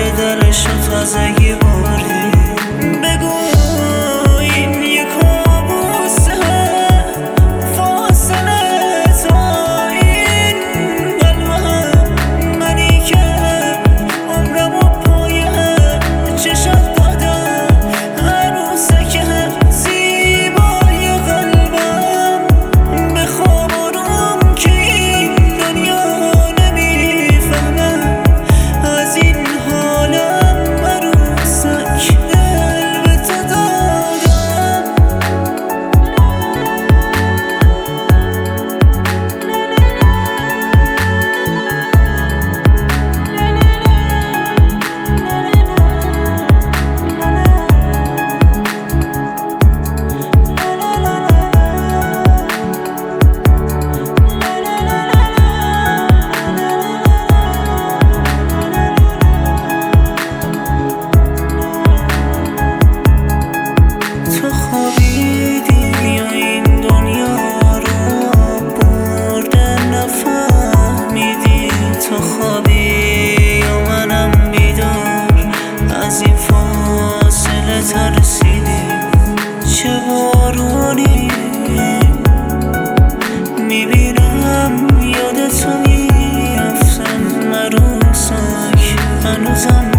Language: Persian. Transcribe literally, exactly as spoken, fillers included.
که درشو تازگی بردی. بگو این یه کابوسه، فاصله تا این قلبم. منی که عمرمو پای چشات دادم، عروسه که زیبای قلبم. بخواب آروم که این دنیا نمیفهمم از این حالم. عروسک دل به تو دادم. تو خوابیدی یا این دنیا رو برده نفهمیدی؟ تو خوابی یا منم بیدار از این فاصله ترسیدی؟ چه بارونی میبینم یادتو میافتم. عروسک هنوزم